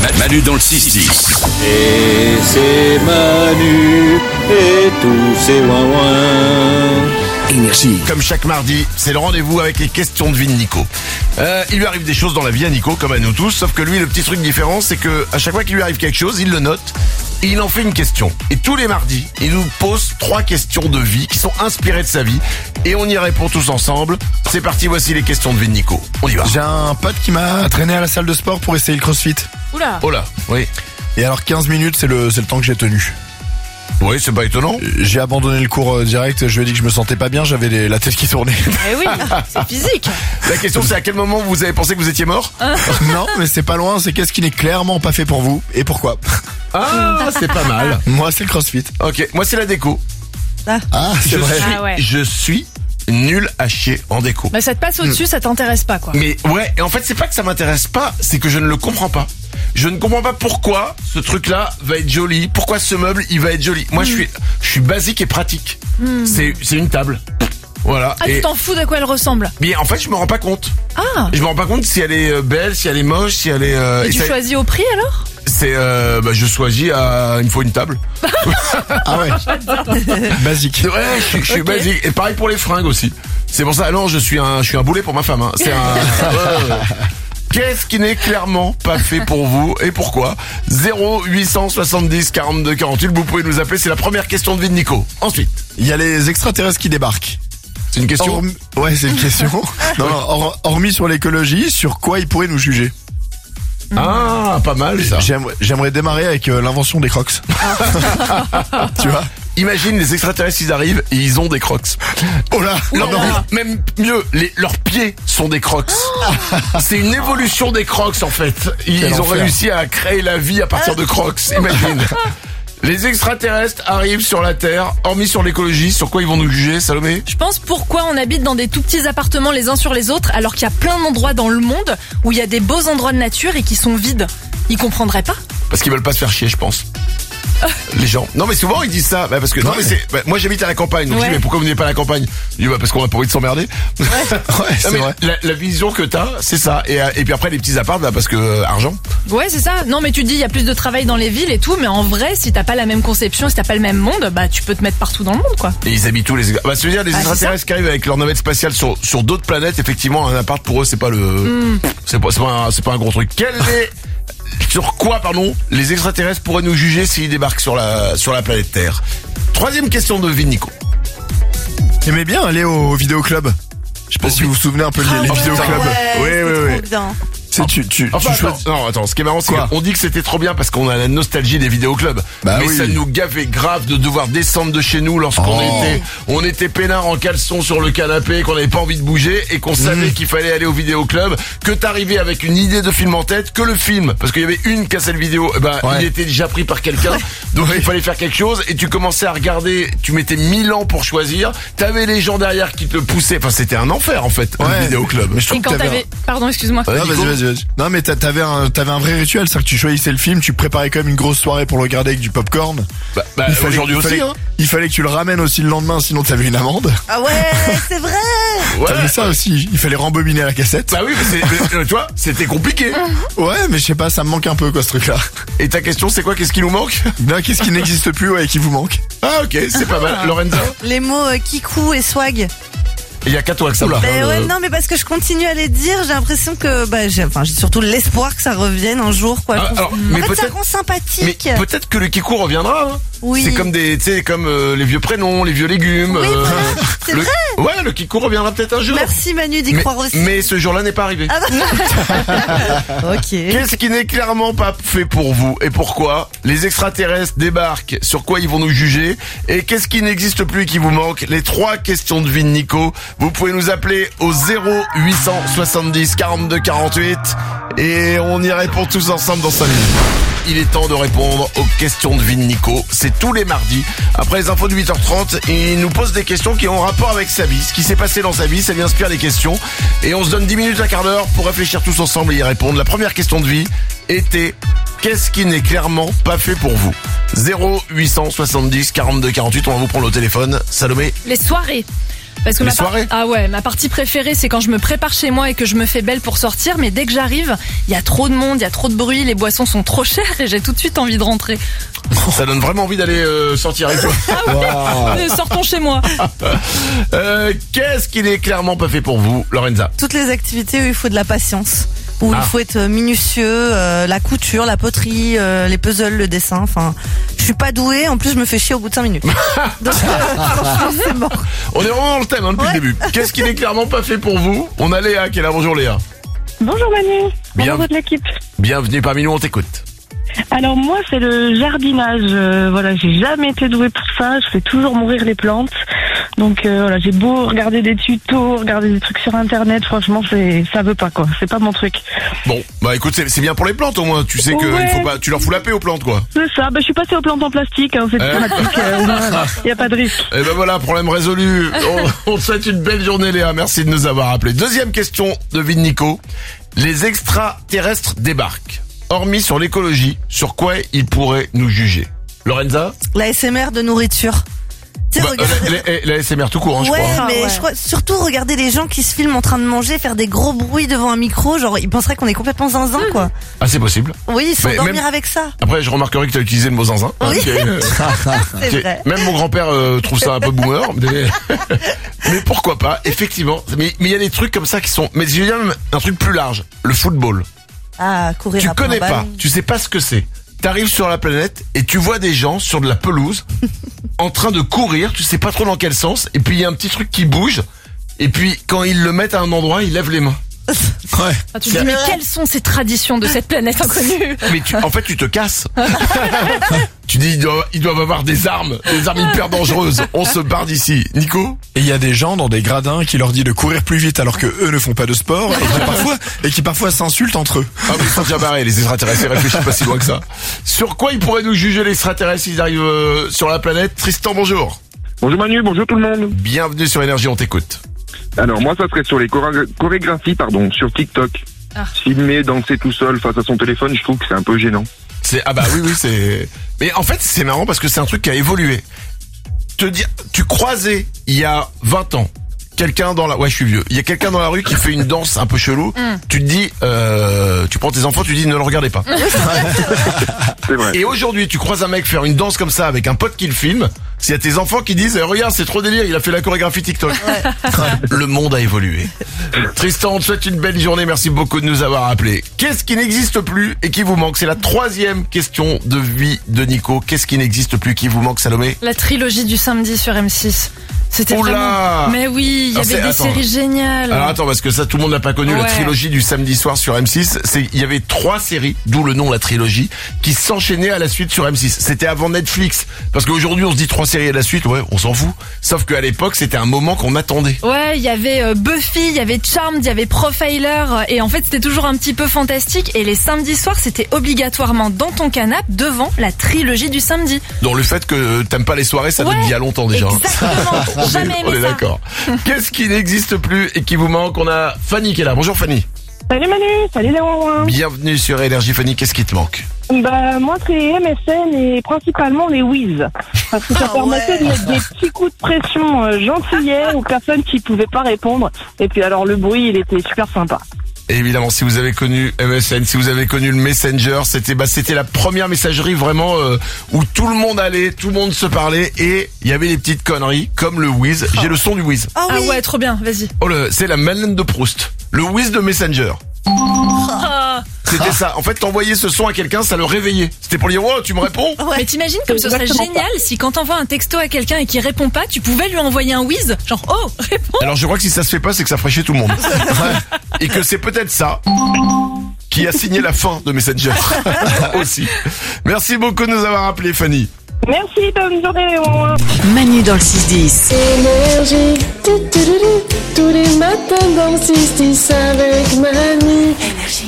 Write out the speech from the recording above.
Manu dans le 6-10. Et c'est Manu et tous ses ouin-ouin. Énergie. Comme chaque mardi, c'est le rendez-vous avec les questions de vie de Nico. Il lui arrive des choses dans la vie à Nico, comme à nous tous, sauf que lui, le petit truc différent, c'est que à chaque fois qu'il lui arrive quelque chose, il le note et il en fait une question. Et tous les mardis, il nous pose 3 questions de vie qui sont inspirées de sa vie et on y répond tous ensemble. C'est parti, voici les questions de vie de Nico. On y va. J'ai un pote qui m'a traîné à la salle de sport pour essayer le crossfit. Oula. Oh là, oui. Et alors 15 minutes, c'est le temps que j'ai tenu. Oui, c'est pas étonnant. J'ai abandonné le cours direct, je lui ai dit que je me sentais pas bien, j'avais la tête qui tournait. Eh oui, c'est physique. La question, c'est à quel moment vous avez pensé que vous étiez mort? Non, mais c'est pas loin, c'est qu'est-ce qui n'est clairement pas fait pour vous et pourquoi. Ah, c'est pas mal. Moi, c'est le crossfit. Ok, moi c'est la déco. Ah, c'est vrai. Ah ouais. Je suis nul à chier en déco. Bah ça te passe au-dessus, ça t'intéresse pas quoi. Mais ouais, et en fait c'est pas que ça m'intéresse pas, c'est que je ne le comprends pas. Je ne comprends pas pourquoi ce truc-là va être joli, pourquoi ce meuble il va être joli. Moi je suis basique et pratique. C'est une table. Voilà. Ah, tu t'en fous de quoi elle ressemble. Mais en fait je me rends pas compte. Ah. Je me rends pas compte si elle est belle, si elle est moche, si elle est. Et tu choisis au prix alors? C'est je choisis il me faut une table. Ah ouais. Basique. Ouais, je suis basique. Et pareil pour les fringues aussi. C'est pour ça, non, je suis un boulet pour ma femme. Hein. C'est un. Qu'est-ce qui n'est clairement pas fait pour vous et pourquoi? 0870 42 48, vous pouvez nous appeler, c'est la première question de vie de Nico. Ensuite, Il y a les extraterrestres qui débarquent. c'est une question. Ouais, c'est une question. Non, hormis sur l'écologie, sur quoi ils pourraient nous juger? Ah, pas mal ça. J'aimerais démarrer avec l'invention des crocs. Tu vois? Imagine les extraterrestres, ils arrivent et ils ont des crocs. Oh là, Non, même mieux, leurs pieds sont des crocs. C'est une évolution des crocs en fait. Ils Quel ont enfer. réussi à créer la vie à partir de crocs, imagine. Les extraterrestres arrivent sur la Terre, hormis sur l'écologie, sur quoi ils vont nous juger, Salomé? Je pense pourquoi on habite dans des tout petits appartements les uns sur les autres alors qu'il y a plein d'endroits dans le monde où il y a des beaux endroits de nature et qui sont vides. Ils comprendraient pas? Parce qu'ils veulent pas se faire chier, je pense. Les gens. Non mais souvent ils disent ça. Bah, parce que non mais c'est. Bah, moi j'habite à la campagne. Donc je dis mais pourquoi vous n'êtes pas à la campagne? Je dis bah parce qu'on a pas envie de s'emmerder. Ouais, Non, c'est mais vrai. la vision que t'as, c'est ça. Et puis après les petits apparts, bah parce que argent. Ouais, c'est ça. Non, mais tu dis il y a plus de travail dans les villes et tout, mais en vrai, si t'as pas la même conception, si t'as pas le même monde, bah tu peux te mettre partout dans le monde, quoi. Et ils habitent tous les. Bah ça veut dire les c'est extraterrestres qui arrivent avec leur navette spatiale sur d'autres planètes. Effectivement, un appart pour eux c'est pas le. C'est pas un gros truc. Sur quoi, pardon, les extraterrestres pourraient nous juger s'ils débarquent sur la planète Terre? Troisième question de vie, Nico. J'aimais bien aller au vidéoclub. Je sais pas si vous vous souvenez un peu les vidéoclubs. Oui. C'est tu Enfin, choisis. attends, ce qui est marrant, c'est Quoi qu'on dit que c'était trop bien parce qu'on a la nostalgie des vidéoclubs. Bah mais oui. ça nous gavait grave de devoir descendre de chez nous lorsqu'on était peinard en caleçon sur le canapé, qu'on n'avait pas envie de bouger et qu'on savait qu'il fallait aller au vidéoclub, que t'arrivais avec une idée de film en tête, que le film, parce qu'il y avait une cassette vidéo, il était déjà pris par quelqu'un, donc il fallait faire quelque chose et tu commençais à regarder, tu mettais 1000 ans pour choisir, t'avais les gens derrière qui te poussaient, enfin c'était un enfer en fait, le vidéoclub. Mais je trouve Et que quand t'avais t'avais... Pardon, excuse-moi. Non, Nico. vas-y. Non, mais t'avais un vrai rituel, c'est-à-dire que tu choisissais le film, tu préparais quand même une grosse soirée pour le regarder avec du popcorn. Aujourd'hui aussi, hein. Il fallait que tu le ramènes aussi le lendemain, sinon t'avais une amende. Ah ouais, c'est vrai. Ouais. T'avais ça aussi, il fallait rembobiner la cassette. Bah oui, mais tu vois, c'était compliqué. Ouais, mais je sais pas, ça me manque un peu quoi ce truc-là. Et ta question, c'est quoi? Qu'est-ce qui nous manque? Non, qu'est-ce qui n'existe plus, ouais, et qui vous manque? Ah ok, c'est pas mal. Lorenza? Les mots kikou et swag. Il y a qu'à toi que ça Oula. marche. Ben ouais, non, mais parce que je continue à les dire, j'ai l'impression que, j'ai surtout l'espoir que ça revienne un jour, quoi. Ah, alors, En mais fait, ça peut-être- rend Mais sympathique. peut-être que le kikou reviendra. Hein. Oui. C'est comme les vieux prénoms, les vieux légumes. Oui, voilà, c'est vrai. Ouais, le kikou reviendra peut-être un jour. Merci Manu d'y croire aussi. Mais ce jour-là n'est pas arrivé. Ok. Qu'est-ce qui n'est clairement pas fait pour vous et pourquoi? Les extraterrestres débarquent, sur quoi ils vont nous juger? Et qu'est-ce qui n'existe plus et qui vous manque? Les 3 questions de vie de Nico. Vous pouvez nous appeler au 0870 42 48 et on y répond tous ensemble dans 5 minutes. Il est temps de répondre aux questions de vie de Nico. C'est tous les mardis. Après les infos de 8h30, il nous pose des questions qui ont rapport avec sa vie. Ce qui s'est passé dans sa vie, ça lui inspire des questions. Et on se donne 10 minutes, un quart d'heure pour réfléchir tous ensemble et y répondre. La première question de vie était: qu'est-ce qui n'est clairement pas fait pour vous? 0870 42 48, on va vous prendre au téléphone. Salomé? Les soirées. Parce que Les soirées. ma partie préférée, c'est quand je me prépare chez moi et que je me fais belle pour sortir. Mais dès que j'arrive, il y a trop de monde, il y a trop de bruit, les boissons sont trop chères et j'ai tout de suite envie de rentrer. Ça donne vraiment envie d'aller sortir avec toi. Sortons chez moi. Qu'est-ce qui n'est clairement pas fait pour vous, Lorenza? Toutes les activités où il faut de la patience. Où il faut être minutieux, la couture, la poterie, les puzzles, le dessin, enfin, je suis pas douée, en plus je me fais chier au bout de 5 minutes. Donc franchement c'est mort. On est vraiment dans le thème depuis le début. Qu'est-ce qui n'est clairement pas fait pour vous? On a Léa qui est là, bonjour Léa. Bonjour Manu, bonjour toute l'équipe. Bienvenue parmi nous, on t'écoute. Alors moi c'est le jardinage, voilà, j'ai jamais été douée pour ça, je fais toujours mourir les plantes. Donc voilà, j'ai beau regarder des tutos, regarder des trucs sur internet, franchement ça veut pas quoi, c'est pas mon truc. Bon, bah écoute, c'est bien pour les plantes au moins, tu sais que il faut pas, tu leur fous la paix aux plantes quoi. C'est ça, bah je suis passée aux plantes en plastique, c'est pratique, y a pas de risque. Et ben voilà, problème résolu. On te souhaite une belle journée Léa, merci de nous avoir appelés. Deuxième question de Vin Nico. Les extraterrestres débarquent. Hormis sur l'écologie, sur quoi ils pourraient nous juger? Lorenza? La SMR de nourriture. La SMR tout court, je crois. Mais je crois surtout regarder les gens qui se filment en train de manger, faire des gros bruits devant un micro, genre ils penseraient qu'on est complètement zinzin quoi. Ah c'est possible. Oui, sans dormir avec ça. Après je remarquerai que tu as utilisé le mot zinzin. Oui. C'est vrai. Même mon grand-père trouve ça un peu boomer. Mais pourquoi pas, effectivement. Mais il y a des trucs comme ça qui sont... Mais je veux dire même un truc plus large, le football. Ah, courir Tu après connais un pas, ballon. tu sais pas ce que c'est. T'arrives sur la planète et tu vois des gens sur de la pelouse en train de courir, tu sais pas trop dans quel sens, et puis il y a un petit truc qui bouge, et puis quand ils le mettent à un endroit, ils lèvent les mains. Ouais. Ah, tu te dis mais quelles sont ces traditions de cette planète inconnue? Mais en fait tu te casses. Tu dis ils doivent avoir des armes hyper dangereuses. On se barre d'ici. Nico? Et il y a des gens dans des gradins qui leur disent de courir plus vite alors que eux ne font pas de sport et qui parfois s'insultent entre eux. Ah mais ils sont déjà barrés, les extraterrestres, ils réfléchissent pas si loin que ça. Sur quoi ils pourraient nous juger les extraterrestres s'ils arrivent sur la planète? Tristan, bonjour. Bonjour Manu, bonjour tout le monde. Bienvenue sur Énergie, on t'écoute. Alors moi ça serait sur les chorégraphies sur TikTok. Filmer, danser tout seul face à son téléphone, je trouve que c'est un peu gênant. Ah bah oui c'est... Mais en fait c'est marrant parce que c'est un truc qui a évolué. Te dire, tu croisais il y a 20 ans quelqu'un dans la... Ouais je suis vieux. Il y a quelqu'un dans la rue qui fait une danse un peu chelou. Tu te dis, tu prends tes enfants, tu dis ne le regardez pas. C'est vrai. Et aujourd'hui tu croises un mec faire une danse comme ça avec un pote qui le filme. S'il y a tes enfants qui disent regarde c'est trop délire, il a fait la chorégraphie TikTok. Le monde a évolué. Tristan, on te souhaite une belle journée, merci beaucoup de nous avoir appelés. Qu'est-ce qui n'existe plus et qui vous manque? C'est la troisième question de vie de Nico. Qu'est-ce qui n'existe plus, qui vous manque, Salomé? La trilogie du samedi sur M6. C'était Oula. vraiment... Mais oui, il y avait des séries géniales. Alors attends, parce que ça tout le monde n'a pas connu. La trilogie du samedi soir sur M6. Il y avait 3 séries, d'où le nom la trilogie, qui s'enchaînaient à la suite sur M6. C'était avant Netflix. Parce qu'aujourd'hui on se dit 3 séries à la suite, ouais, on s'en fout. Sauf qu'à l'époque c'était un moment qu'on attendait. Ouais, il y avait Buffy, il y avait Charmed, il y avait Profiler, et en fait c'était toujours un petit peu fantastique. Et les samedis soirs c'était obligatoirement dans ton canapé devant la trilogie du samedi. Donc le fait que t'aimes pas les soirées, ça date d'il y a longtemps déjà. Exactement. Jamais aimé on est ça. D'accord. Qu'est-ce qui n'existe plus et qui vous manque? On a Fanny qui est là. Bonjour Fanny. Salut Manu, salut Léon. Bienvenue sur Énergie Fanny, qu'est-ce qui te manque? Bah moi c'est MSN et principalement les Wiz. Parce que ça permettait de mettre des petits coups de pression gentillets aux personnes qui pouvaient pas répondre. Et puis alors le bruit il était super sympa. Et évidemment, si vous avez connu MSN, si vous avez connu le Messenger, c'était la première messagerie vraiment où tout le monde allait, tout le monde se parlait et il y avait des petites conneries comme le Whiz. J'ai le son du Whiz. Ah ouais, trop bien, vas-y. C'est la Madeleine de Proust. Le Whiz de Messenger. C'était ça. En fait, t'envoyais ce son à quelqu'un, ça le réveillait. C'était pour lui dire, oh, tu me réponds? Mais t'imagines comme ce serait génial si quand t'envoies un texto à quelqu'un et qu'il répond pas, tu pouvais lui envoyer un whiz, genre, oh, réponds. Alors je crois que si ça se fait pas, c'est que ça ferait chier tout le monde. Et que c'est peut-être ça qui a signé la fin de Messenger. Aussi. Merci beaucoup de nous avoir appelés, Fanny. Merci, bonne journée Léon. Manu dans le 6-10. Énergie, tous les matins dans le 6-10 avec Manu. Énergie.